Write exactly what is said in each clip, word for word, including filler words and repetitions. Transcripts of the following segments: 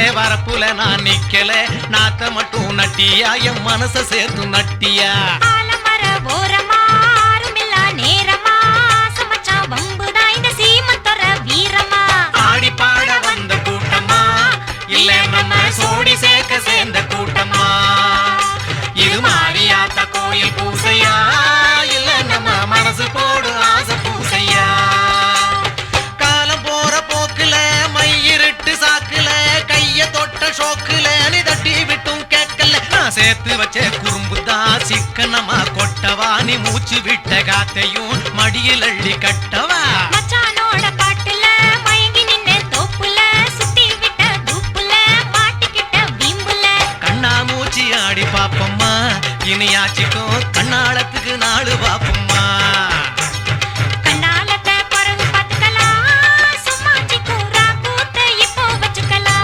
வரப்புல நான் நிக்கல நாத்த மட்டும் நட்டியா என் மனச சேர்த்து நட்டியா ஆலமர ஓரமா ஆருமில்லா நேரமா சமச்சா வம்புதான் இந்த சீமத்தொர வீரமா ஆடி பாட வந்த கூட்டமா இல்ல நம்ம சோடி சேர்க்க சேர்ந்த கூட்டமா இது மாரியாத்த கோயில் பூசையா இல்ல நம்ம மனசு போடு ஆசை பூசையா காலம் போற போக்குல மையிருட்டு சாக்குல கைய தொட்ட ஷோக்குல நீ தட்டி விட்டும் கேட்கல நான் சேர்த்து வச்ச குறும்புதான் சிக்கனமா கொட்டவா நீ மூச்சு விட்ட காத்தையும் மடியில் அள்ளி கட்டவா மச்சானோட பாட்டுல மயங்கி நின்ன தோப்புல சுத்தி விட்ட தூப்புல மாட்டிக்கிட்ட வீம்புல கண்ணா மூச்சி ஆடி பாப்பம்மா இனியாச்சிக்கும் கண்ணாளத்துக்கு நாடு பாப்பம்மா கண்ணாலத்த பிறகு பார்த்துக்கலாம் சும்மாச்சி கூறா கூத்த இப்போ வச்சுக்கலாம்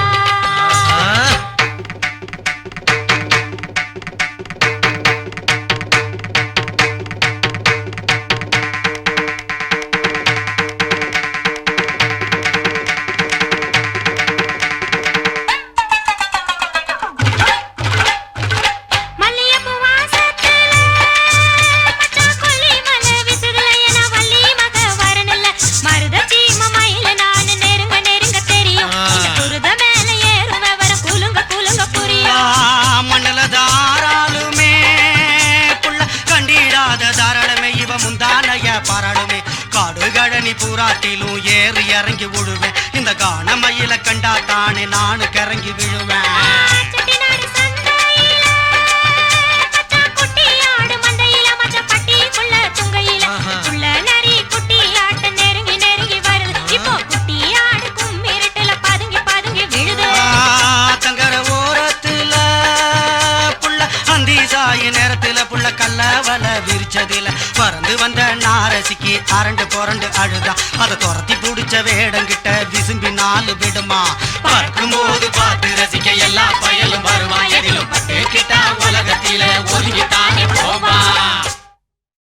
மல்லியப்பூ வாசத்துல மச்சான் கொல்லி மலை விசுதுல என வள்ளி மக வரணில்ல மருதச்சி மமையில நான் நெருங்க நெருங்க தெரியும் இந்த குருத மேல ஏறும் விவரம் குலுங்க குலுங்க புரியும் மண்ணல தாராளுமே புள்ள கண்டிடாத தாராளமே இவ முந்தானைய பாராளுமே காடு கடனி பூராட்டிலும் ஏறி இறங்கி விழுவேன் இந்த காணமயில கண்டா தானே நானு கிறங்கி விழுவேன் செட்டிநாடு சந்தையில மச்சான் குட்டி ஆடு மந்தையில மச்சான் பட்டிக்குள்ள துங்கையில உள்ள நரி குட்டி ஆட்ட நெருங்கி நெருங்கி வருது இப்போ குட்டி ஆடு கும்மிருட்டுல பதுங்கி பதுங்கி விழுது தங்கர ஓரத்துல புள்ள அந்தி சாய நேரத்துல புள்ள கல்லவல விரிச்சதில பறந்து வந்த நாரசிக்கு அரண்டு புரண்டு அழுதா அதை துரத்தி பிடிச்ச வேடங்கிட்ட விசும்பி நாலு விடுமா பார்க்கும் போது பார்த்து ரசிக்க எல்லா பயலும் வருவான் எதிலும் பட்டு கிட்டா உலகத்தில ஒதுங்கி தானே போவா